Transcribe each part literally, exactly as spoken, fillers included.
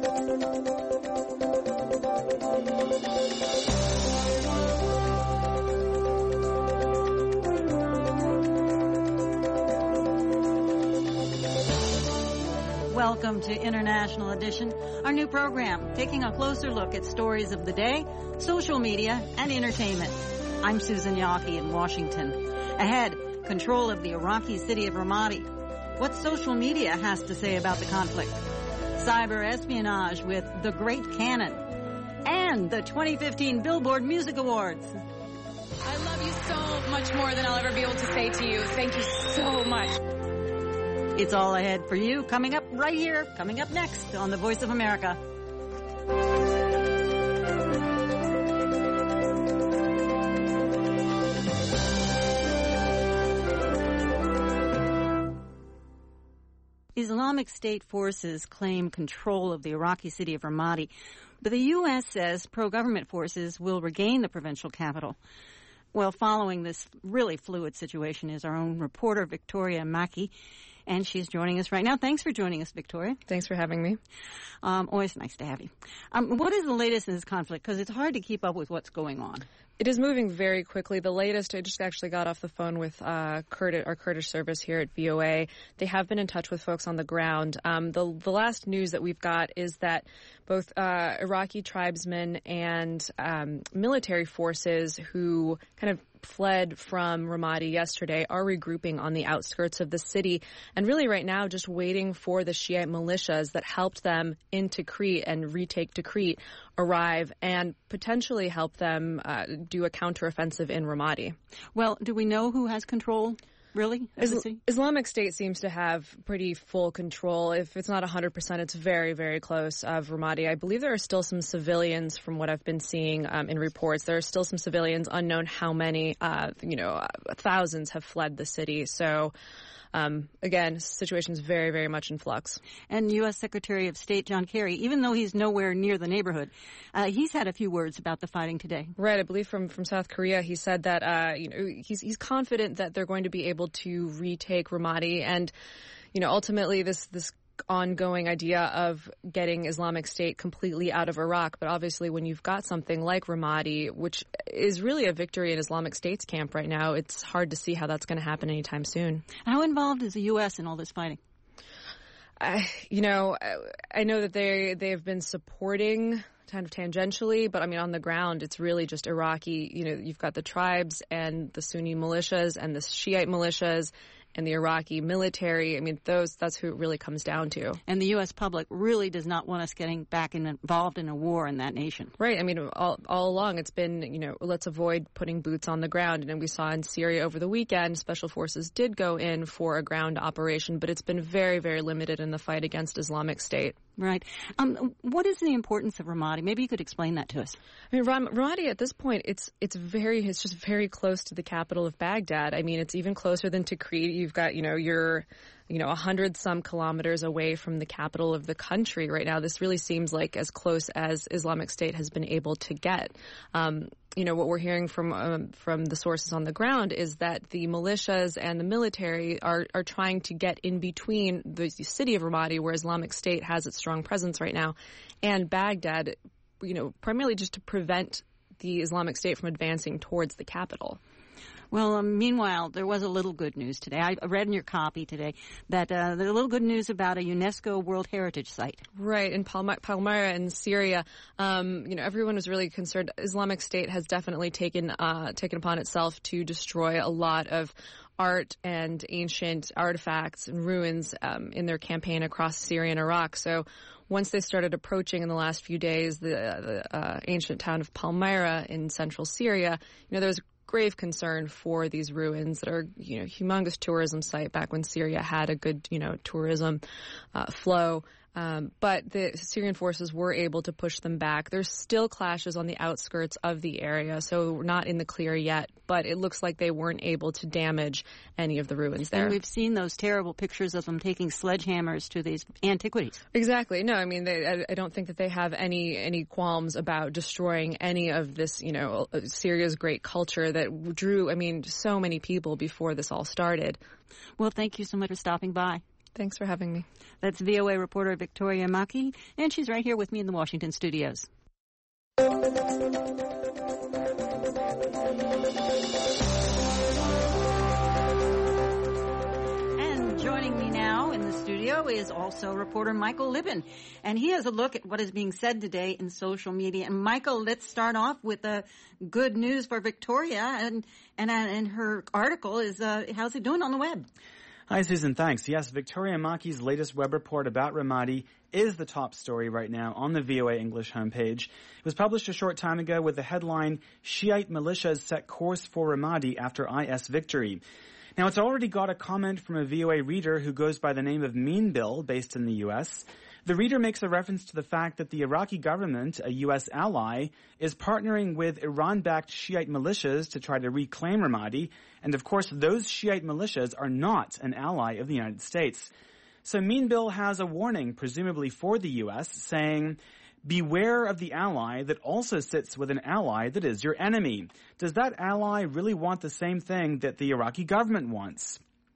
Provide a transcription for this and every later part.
Welcome to International Edition, our new program, taking a closer look at stories of the day, social media, and entertainment. I'm Susan Yawkey in Washington. Ahead, control of the Iraqi city of Ramadi. What social media has to say about the conflict. Cyber espionage with The Great Cannon. And the twenty fifteen Billboard Music Awards. I love you so much more than I'll ever be able to say to you. Thank you so much. It's all ahead for you, coming up right here, coming up next on The Voice of America. Islamic State forces claim control of the Iraqi city of Ramadi, but the U S says pro-government forces will regain the provincial capital. Well, following this really fluid situation is our own reporter, Victoria Mackey, and she's joining us right now. Thanks for joining us, Victoria. Thanks for having me. Um, always nice to have you. Um, what is the latest in this conflict? Because it's hard to keep up with what's going on. It is moving very quickly. The latest, I just actually got off the phone with uh, Kurdish, our Kurdish service here at V O A. They have been in touch with folks on the ground. Um, the, the last news that we've got is that both uh, Iraqi tribesmen and um, military forces who kind of fled from Ramadi yesterday are regrouping on the outskirts of the city and really right now just waiting for the Shiite militias that helped them into Tikrit and retake Tikrit arrive and potentially help them uh, do a counteroffensive in Ramadi. Well, do we know who has control? Really? Is- Islamic State seems to have pretty full control. If it's not one hundred percent, it's very, very close of Ramadi. I believe there are still some civilians from what I've been seeing um, in reports. There are still some civilians, unknown how many, uh, you know, uh, thousands have fled the city. So, um, again, the situation is very, very much in flux. And U S Secretary of State John Kerry, even though he's nowhere near the neighborhood, uh, he's had a few words about the fighting today. Right. I believe from, from South Korea, he said that, uh, you know, he's, he's confident that they're going to be able to retake Ramadi. And, you know, ultimately this, this ongoing idea of getting Islamic State completely out of Iraq. But obviously when you've got something like Ramadi, which is really a victory in Islamic State's camp right now, it's hard to see how that's going to happen anytime soon. How involved is the U S in all this fighting? I, you know, I know that they, they have been supporting kind of tangentially, but I mean, on the ground, it's really just Iraqi, you know, you've got the tribes and the Sunni militias and the Shiite militias and the Iraqi military. I mean, those, that's who it really comes down to. And the U S public really does not want us getting back in, involved in a war in that nation. Right. I mean, all, all along it's been, you know, let's avoid putting boots on the ground. And then we saw in Syria over the weekend, special forces did go in for a ground operation, but it's been very, very limited in the fight against Islamic State. Right. Um, what is the importance of Ramadi? Maybe you could explain that to us. I mean, Ram- Ramadi at this point, it's it's very, it's just very close to the capital of Baghdad. I mean, it's even closer than Tikrit. You've got, you know, you're, you know, a hundred some kilometers away from the capital of the country right now. This really seems like as close as Islamic State has been able to get. Um, you know, what we're hearing from um, from the sources on the ground is that the militias and the military are, are trying to get in between the city of Ramadi, where Islamic State has its strong presence right now, and Baghdad, you know, primarily just to prevent the Islamic State from advancing towards the capital. Well, um, meanwhile, there was a little good news today. I read in your copy today that uh, there's a little good news about a UNESCO World Heritage Site. Right, in Palm- Palmyra in Syria. Um, you know, everyone was really concerned. Islamic State has definitely taken uh, taken upon itself to destroy a lot of art and ancient artifacts and ruins um, in their campaign across Syria and Iraq. So once they started approaching in the last few days the, the uh, ancient town of Palmyra in central Syria, you know, there was grave concern for these ruins that are, you know, humongous tourism site back when Syria had a good, you know, tourism uh, flow. Um, but the Syrian forces were able to push them back. There's still clashes on the outskirts of the area, so we're not in the clear yet, but it looks like they weren't able to damage any of the ruins there. And we've seen those terrible pictures of them taking sledgehammers to these antiquities. Exactly. No, I mean, they, I, I don't think that they have any, any qualms about destroying any of this, you know, Syria's great culture that drew, I mean, so many people before this all started. Well, thank you so much for stopping by. Thanks for having me. That's V O A reporter Victoria Maki, and she's right here with me in the Washington studios. And joining me now in the studio is also reporter Michael Lippin, and he has a look at what is being said today in social media. And Michael, let's start off with the good news for Victoria, and and, and her article is uh, how's it doing on the web? Hi, Susan. Thanks. Yes, Victoria Maki's latest web report about Ramadi is the top story right now on the V O A English homepage. It was published a short time ago with the headline, Shiite Militias Set Course for Ramadi After I S Victory. Now, it's already got a comment from a V O A reader who goes by the name of Mean Bill, based in the U S. The reader makes a reference to the fact that the Iraqi government, a U S ally, is partnering with Iran-backed Shiite militias to try to reclaim Ramadi. And of course, those Shiite militias are not an ally of the United States. So Mean Bill has a warning, presumably for the U S, saying, beware of the ally that also sits with an ally that is your enemy. Does that ally really want the same thing that the Iraqi government wants?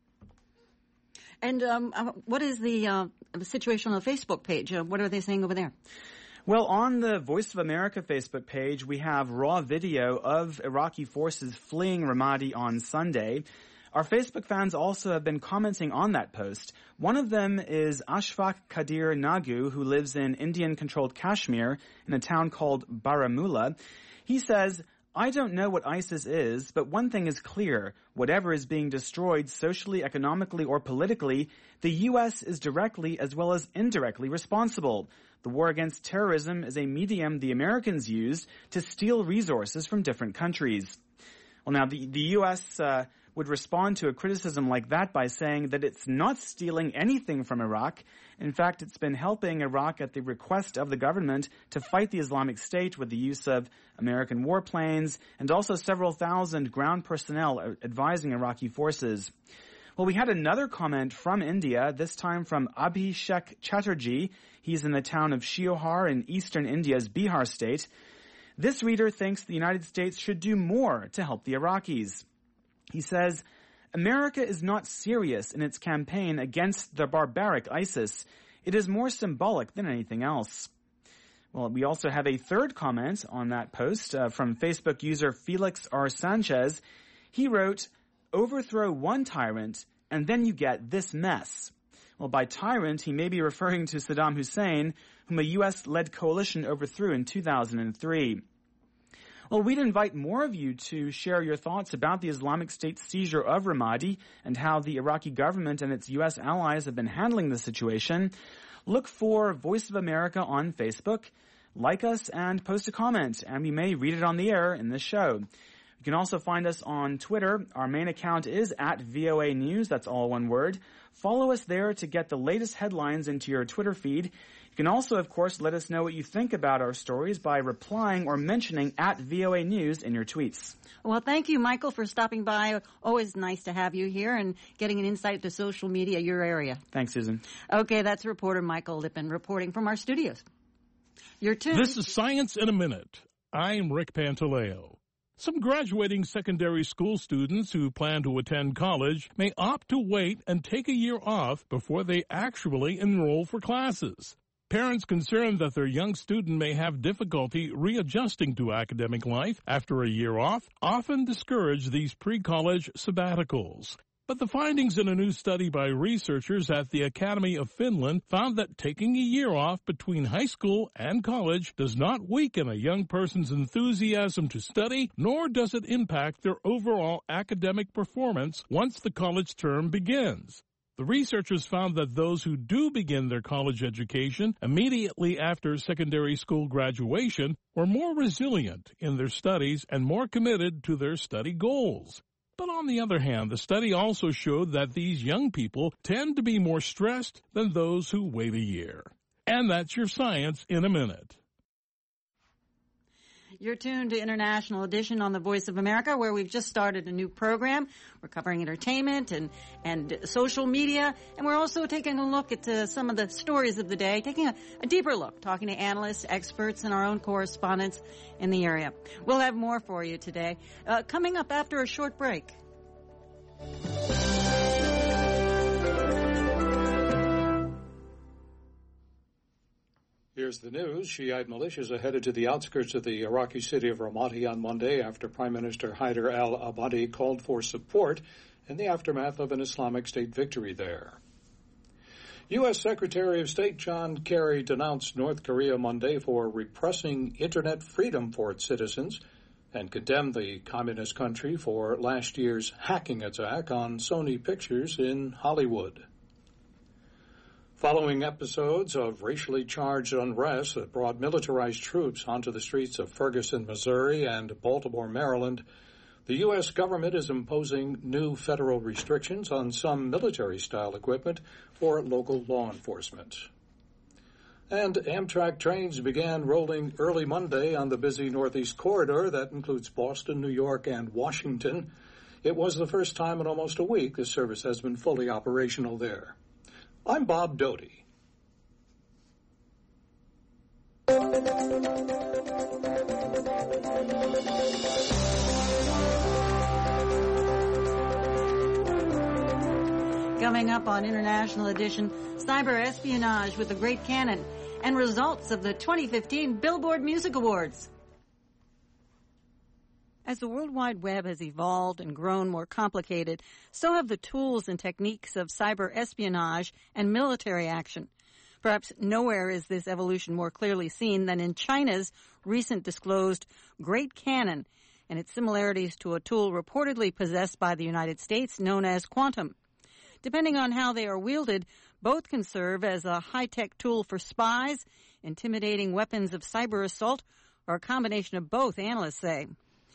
And um, what is the uh, situation on the Facebook page? Uh, what are they saying over there? Well, on the Voice of America Facebook page, we have raw video of Iraqi forces fleeing Ramadi on Sunday. Our Facebook fans also have been commenting on that post. One of them is Ashfaq Qadir Nagu, who lives in Indian-controlled Kashmir in a town called Baramulla. He says, I don't know what ISIS is, but one thing is clear. Whatever is being destroyed socially, economically, or politically, the U S is directly as well as indirectly responsible. The war against terrorism is a medium the Americans use to steal resources from different countries. Well, now, the, the U S uh, would respond to a criticism like that by saying that it's not stealing anything from Iraq. In fact, it's been helping Iraq at the request of the government to fight the Islamic State with the use of American warplanes and also several thousand ground personnel advising Iraqi forces. Well, we had another comment from India, this time from Abhishek Chatterjee. He's in the town of Shiohar in eastern India's Bihar state. This reader thinks the United States should do more to help the Iraqis. He says, America is not serious in its campaign against the barbaric ISIS. It is more symbolic than anything else. Well, we also have a third comment on that post uh, from Facebook user Felix R. Sanchez. He wrote, overthrow one tyrant, and then you get this mess. Well, by tyrant, he may be referring to Saddam Hussein, whom a U S-led coalition overthrew in two thousand three. Well, we'd invite more of you to share your thoughts about the Islamic State's seizure of Ramadi and how the Iraqi government and its U S allies have been handling the situation. Look for Voice of America on Facebook, like us, and post a comment, and we may read it on the air in this show. You can also find us on Twitter. Our main account is at V O A News. That's all one word. Follow us there to get the latest headlines into your Twitter feed. You can also, of course, let us know what you think about our stories by replying or mentioning at V O A News in your tweets. Well, thank you, Michael, for stopping by. Always nice to have you here and getting an insight to social media, your area. Thanks, Susan. Okay, that's reporter Michael Lippin reporting from our studios. Your turn. This is Science in a Minute. I'm Rick Pantaleo. Some graduating secondary school students who plan to attend college may opt to wait and take a year off before they actually enroll for classes. Parents concerned that their young student may have difficulty readjusting to academic life after a year off often discourage these pre-college sabbaticals. But the findings in a new study by researchers at the Academy of Finland found that taking a year off between high school and college does not weaken a young person's enthusiasm to study, nor does it impact their overall academic performance once the college term begins. The researchers found that those who do begin their college education immediately after secondary school graduation were more resilient in their studies and more committed to their study goals. But on the other hand, the study also showed that these young people tend to be more stressed than those who wait a year. And that's your Science in a Minute. You're tuned to International Edition on the Voice of America, where we've just started a new program. We're covering entertainment and, and social media, and we're also taking a look at uh, some of the stories of the day, taking a, a deeper look, talking to analysts, experts, and our own correspondents in the area. We'll have more for you today, uh, coming up after a short break. here's the news. Shiite militias are headed to the outskirts of the Iraqi city of Ramadi on Monday after Prime Minister Haider al-Abadi called for support in the aftermath of an Islamic State victory there. U S. Secretary of State John Kerry denounced North Korea Monday for repressing Internet freedom for its citizens and condemned the communist country for last year's hacking attack on Sony Pictures in Hollywood. Following episodes of racially charged unrest that brought militarized troops onto the streets of Ferguson, Missouri and Baltimore, Maryland, the U S government is imposing new federal restrictions on some military-style equipment for local law enforcement. And Amtrak trains began rolling early Monday on the busy Northeast Corridor that includes Boston, New York, and Washington. It was the first time in almost a week the service has been fully operational there. I'm Bob Doty. Coming up on International Edition, cyber espionage with the Great Cannon and results of the twenty fifteen Billboard Music Awards. As the World Wide Web has evolved and grown more complicated, so have the tools and techniques of cyber espionage and military action. Perhaps nowhere is this evolution more clearly seen than in China's recent disclosed Great Cannon and its similarities to a tool reportedly possessed by the United States known as Quantum. Depending on how they are wielded, both can serve as a high-tech tool for spies, intimidating weapons of cyber assault, or a combination of both, analysts say.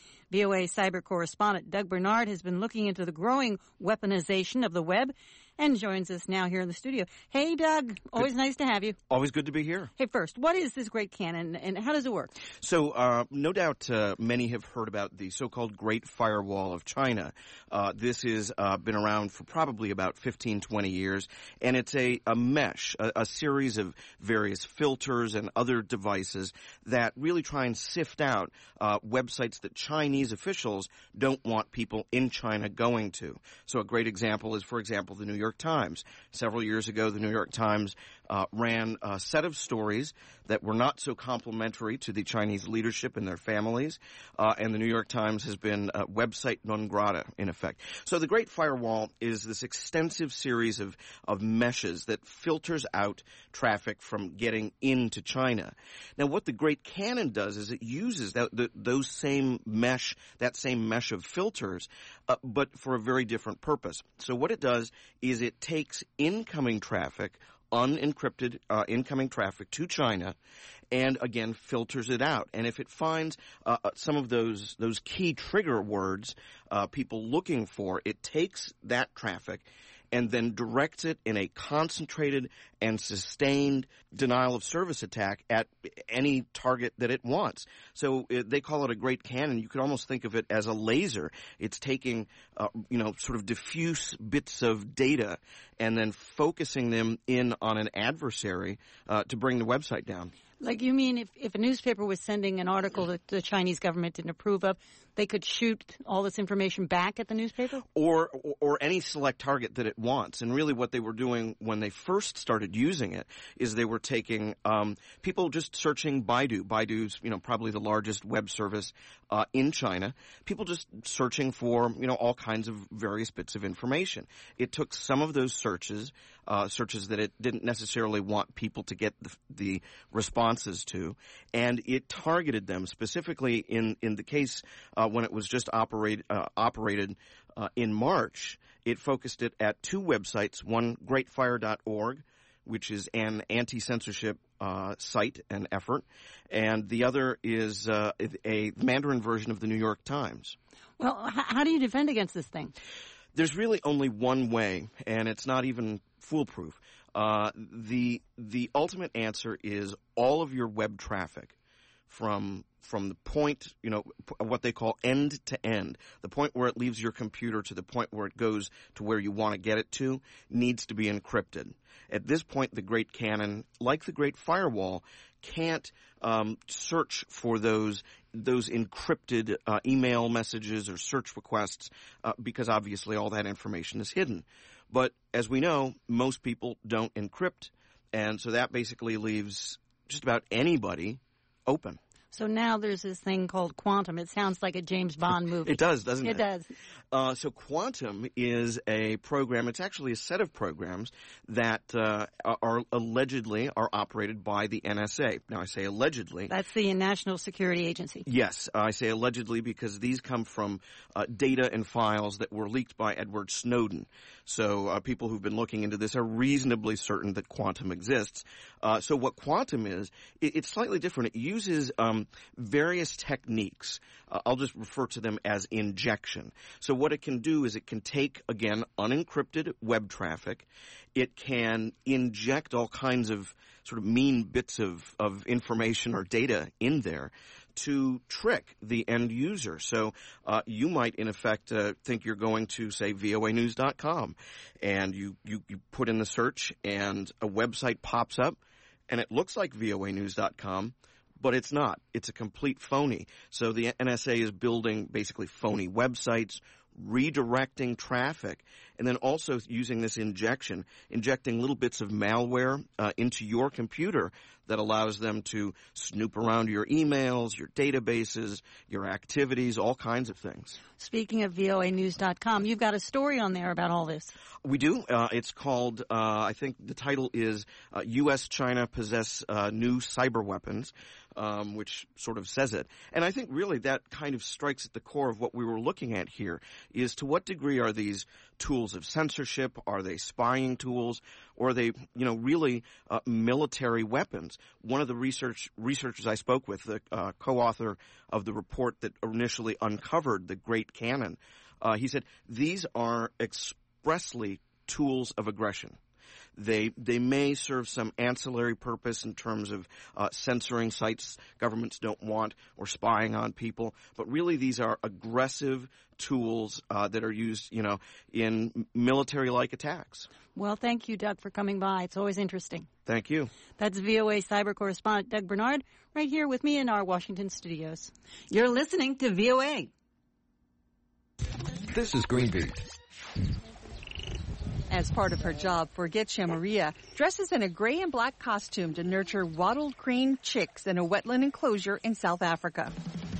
V O A cyber correspondent Doug Bernard has been looking into the growing weaponization of the web and joins us now here in the studio. Hey, Doug. Always good. Nice to have you. Always good to be here. Hey, first, what is this Great Cannon and how does it work? So, uh, no doubt uh, many have heard about the so-called Great Firewall of China. Uh, this has uh, been around for probably about fifteen, twenty years, and it's a, a mesh, a, a series of various filters and other devices that really try and sift out uh, websites that Chinese officials don't want people in China going to. So a great example is, for example, the New York Times. Several years ago, the New York Times uh, ran a set of stories that were not so complimentary to the Chinese leadership and their families, uh, and the New York Times has been uh, website non grata, in effect. So the Great Firewall is this extensive series of, of meshes that filters out traffic from getting into China. Now, what the Great Cannon does is it uses that, the, those same mesh, that same mesh of filters, uh, but for a very different purpose. So what it does is it takes incoming traffic, unencrypted uh, incoming traffic to China, and again filters it out. And if it finds uh, some of those those key trigger words uh, people looking for, it takes that traffic and then directs it in a concentrated and sustained denial of service attack at any target that it wants. So it, they call it a Great Cannon. You could almost think of it as a laser. It's taking, uh, you know, sort of diffuse bits of data and then focusing them in on an adversary uh, to bring the website down. Like, you mean if, if a newspaper was sending an article that the Chinese government didn't approve of, they could shoot all this information back at the newspaper? Or, or or any select target that it wants. And really what they were doing when they first started using it is they were taking um, people just searching Baidu. Baidu's, you know, probably the largest web service uh, in China. People just searching for, you know, all kinds of various bits of information. It took some of those searches, uh, searches that it didn't necessarily want people to get the, the responses to, and it targeted them specifically in, in the case uh, when it was just operate, uh, operated uh, in March. It focused it at two websites, one great fire dot org, which is an anti-censorship uh, site and effort, and the other is uh, a Mandarin version of the New York Times. Well, h- how do you defend against this thing? There's really only one way, and it's not even foolproof. Uh, the the ultimate answer is all of your web traffic from from the point, you know, what they call end to end, the point where it leaves your computer to the point where it goes to where you want to get it to, needs to be encrypted. At this point, the Great Cannon, like the Great Firewall, can't um, search for those those encrypted uh, email messages or search requests uh, because obviously all that information is hidden. But as we know, most people don't encrypt, and so that basically leaves just about anybody open. So now there's this thing called Quantum. It sounds like a James Bond movie. It does, doesn't it? It does. Uh, so Quantum is a program. It's actually a set of programs that uh, are allegedly are operated by the N S A. Now, I say allegedly. That's the National Security Agency. Yes, I say allegedly because these come from uh, data and files that were leaked by Edward Snowden. So uh, people who've been looking into this are reasonably certain that Quantum exists. Uh, so what Quantum is, it, it's slightly different. It uses um, various techniques. Uh, I'll just refer to them as injection. So what it can do is it can take, again, unencrypted web traffic. It can inject all kinds of sort of mean bits of, of information or data in there to trick the end user. So uh, you might, in effect, uh, think you're going to, say, V O A news dot com, and you, you, you put in the search, and a website pops up, and it looks like V O A news dot com, but it's not. It's a complete phony. So the N S A is building basically phony websites, redirecting traffic, and then also using this injection, injecting little bits of malware uh, into your computer that allows them to snoop around your emails, your databases, your activities, all kinds of things. Speaking of V O A news dot com, you've got a story on there about all this. We do. Uh, it's called, uh, I think the title is uh, U S China Possess uh, New Cyber Weapons, um, which sort of says it. And I think really that kind of strikes at the core of what we were looking at here, is to what degree are these tools of censorship? Are they spying tools? Or are they, you know, really uh, military weapons? One of the research researchers I spoke with, the uh, co-author of the report that initially uncovered the Great Cannon, uh, he said these are expressly tools of aggression. They they may serve some ancillary purpose in terms of uh, censoring sites governments don't want or spying on people, but really these are aggressive tools uh, that are used, you know, in military-like attacks. Well, thank you, Doug, for coming by. It's always interesting. Thank you. That's V O A cyber correspondent Doug Bernard right here with me in our Washington studios. You're listening to V O A. This is Greenbeat. As part of her job, Forgetcha Maria dresses in a gray and black costume to nurture wattled crane chicks in a wetland enclosure in South Africa.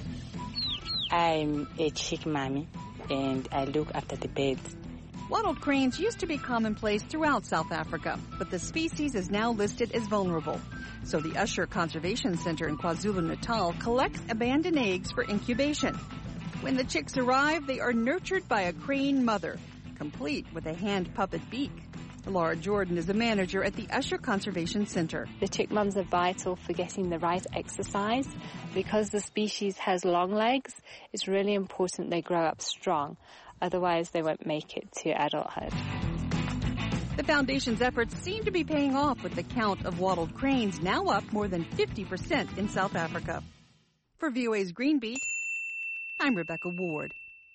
I'm a chick mommy, and I look after the birds. Wattled cranes used to be commonplace throughout South Africa, but the species is now listed as vulnerable. So the Usher Conservation Center in KwaZulu-Natal collects abandoned eggs for incubation. When the chicks arrive, they are nurtured by a crane mother, complete with a hand puppet beak. Laura Jordan is a manager at the Usher Conservation Center. The chick mums are vital for getting the right exercise. Because the species has long legs, it's really important they grow up strong. Otherwise, they won't make it to adulthood. The foundation's efforts seem to be paying off, with the count of wattled cranes now up more than fifty percent in South Africa. For V O A's Greenbeat, I'm Rebecca Ward.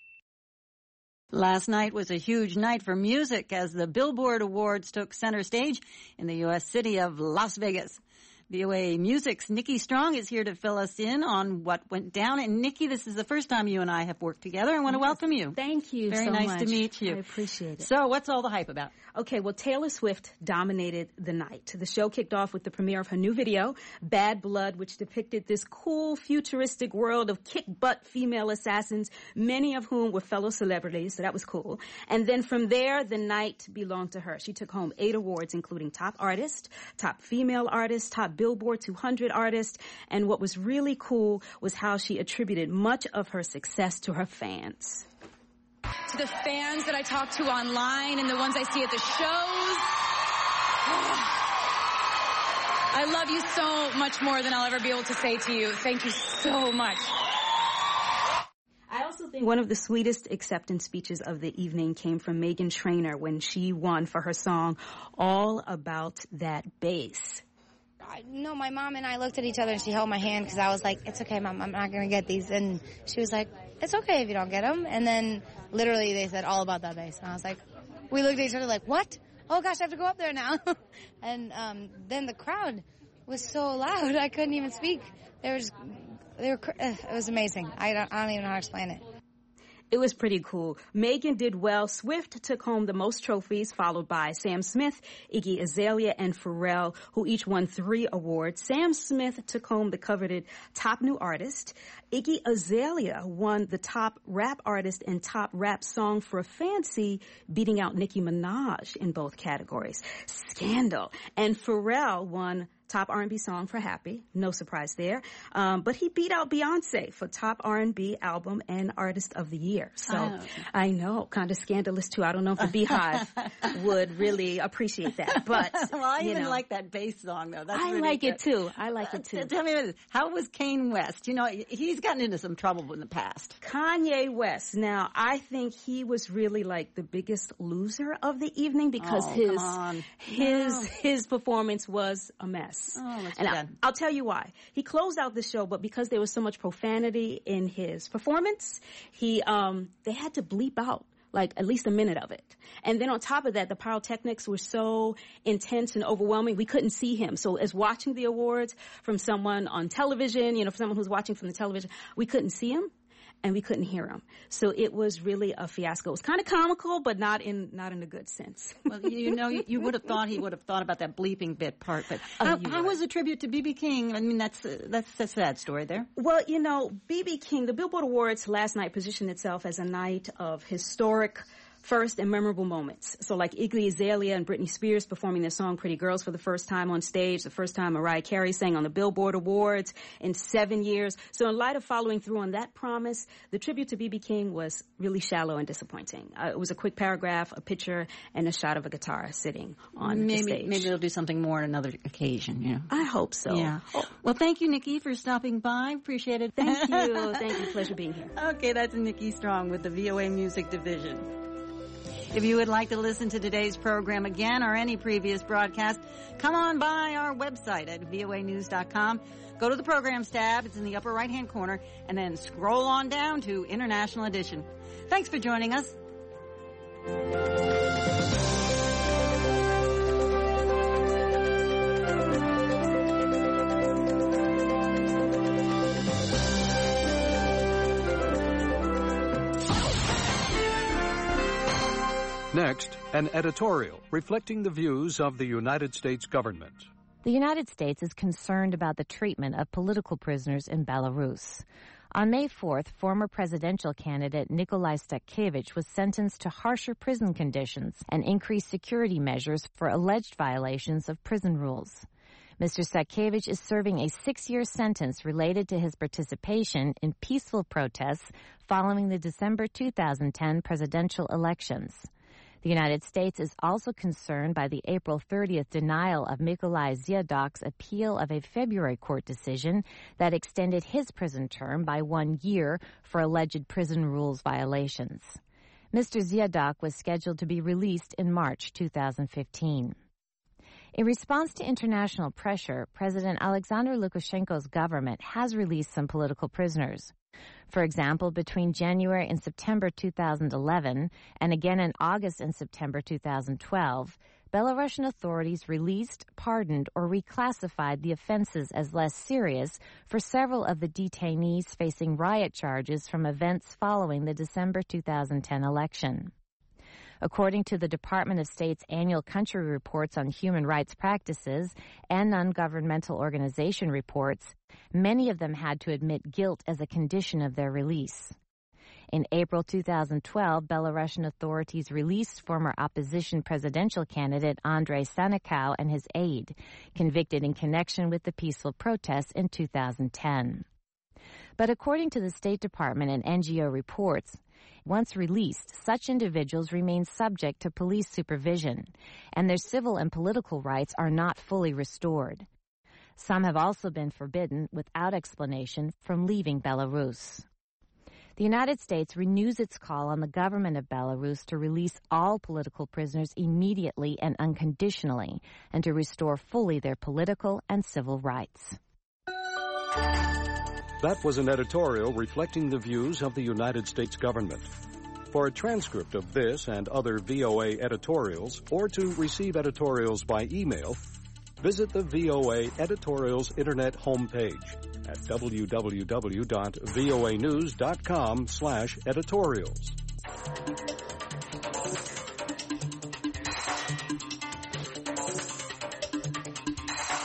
Last night was a huge night for music as the Billboard Awards took center stage in the U S city of Las Vegas. V O A Music's Nikki Strong is here to fill us in on what went down. And Nikki, this is the first time you and I have worked together. I want to yes. welcome you. Thank you Very so nice much. to meet you. I appreciate it. So what's all the hype about? Okay, well, Taylor Swift dominated the night. The show kicked off with the premiere of her new video, Bad Blood, which depicted this cool, futuristic world of kick-butt female assassins, many of whom were fellow celebrities, so that was cool. And then from there, the night belonged to her. She took home eight awards, including Top Artist, Top Female Artist, Top Billboard two hundred Artist, and what was really cool was how she attributed much of her success to her fans. To the fans that I talk to online and the ones I see at the shows. I love you so much more than I'll ever be able to say to you. Thank you so much. I also think one of the sweetest acceptance speeches of the evening came from Meghan Trainor when she won for her song All About That Bass. No, my mom and I looked at each other and she held my hand because I was like, it's okay, Mom, I'm not going to get these. And she was like, it's okay if you don't get them. And then literally they said all about that bass. And I was like, we looked at each other like, what? Oh, gosh, I have to go up there now. and um, then the crowd was so loud, I couldn't even speak. There was, they were, it was amazing. I don't, I don't even know how to explain it. It was pretty cool. Megan did well. Swift took home the most trophies, followed by Sam Smith, Iggy Azalea, and Pharrell, who each won three awards. Sam Smith took home the coveted Top New Artist. Iggy Azalea won the Top Rap Artist and Top Rap Song for Fancy, beating out Nicki Minaj in both categories. Scandal. And Pharrell won Top R and B Song for Happy. No surprise there. Um, but he beat out Beyonce for Top R and B Album and Artist of the Year. So oh. I know, kind of scandalous too. I don't know if the Beehive would really appreciate that. But well, I you even know. like that bass song though. That's I really like good. it too. I like uh, it too. Tell me, how was Kanye West? You know, he's gotten into some trouble in the past. Kanye West. Now, I think he was really like the biggest loser of the evening because oh, his come on. his no. his performance was a mess. Oh, let's and I, I'll tell you why. He closed out the show, but because there was so much profanity in his performance, he um they had to bleep out like at least a minute of it. And then on top of that, the pyrotechnics were so intense and overwhelming, we couldn't see him. So as watching the awards from someone on television, you know, for someone who's watching from the television, we couldn't see him. And we couldn't hear him. So it was really a fiasco. It was kind of comical, but not in not in a good sense. Well, you know, you, you would have thought he would have thought about that bleeping bit part. But oh, how, how was a tribute to B B King? I mean, that's uh, that's a sad story there. Well, you know, B B King, the Billboard Awards last night positioned itself as a night of historic first and memorable moments. So like Iggy Azalea and Britney Spears performing their song Pretty Girls for the first time on stage, the first time Mariah Carey sang on the Billboard Awards in seven years. So in light of following through on that promise, the tribute to B B King was really shallow and disappointing. Uh, it was a quick paragraph, a picture, and a shot of a guitar sitting on maybe, the stage. Maybe they'll do something more on another occasion, you know. I hope so. Yeah. Well, thank you, Nikki, for stopping by. Appreciate it. Thank you. Thank you. Pleasure being here. Okay, that's Nikki Strong with the V O A Music Division. If you would like to listen to today's program again or any previous broadcast, come on by our website at V O A news dot com. Go to the Programs tab. It's in the upper right-hand corner. And then scroll on down to International Edition. Thanks for joining us. Next, an editorial reflecting the views of the United States government. The United States is concerned about the treatment of political prisoners in Belarus. On May fourth, former presidential candidate Nikolai Stakevich was sentenced to harsher prison conditions and increased security measures for alleged violations of prison rules. Mister Stakevich is serving a six-year sentence related to his participation in peaceful protests following the December two thousand ten presidential elections. The United States is also concerned by the April thirtieth denial of Mykolai Ziadok's appeal of a February court decision that extended his prison term by one year for alleged prison rules violations. Mister Ziadok was scheduled to be released in March two thousand fifteen. In response to international pressure, President Alexander Lukashenko's government has released some political prisoners. For example, between January and September two thousand eleven, and again in August and September two thousand twelve, Belarusian authorities released, pardoned, or reclassified the offenses as less serious for several of the detainees facing riot charges from events following the December two thousand ten election. According to the Department of State's annual country reports on human rights practices and non-governmental organization reports, many of them had to admit guilt as a condition of their release. In April two thousand twelve, Belarusian authorities released former opposition presidential candidate Andrei Sanikow and his aide, convicted in connection with the peaceful protests in two thousand ten. But according to the State Department and N G O reports, once released, such individuals remain subject to police supervision, and their civil and political rights are not fully restored. Some have also been forbidden, without explanation, from leaving Belarus. The United States renews its call on the government of Belarus to release all political prisoners immediately and unconditionally, and to restore fully their political and civil rights. That was an editorial reflecting the views of the United States government. For a transcript of this and other V O A editorials, or to receive editorials by email, visit the V O A Editorials Internet homepage. at w w w dot voa news dot com slash editorials.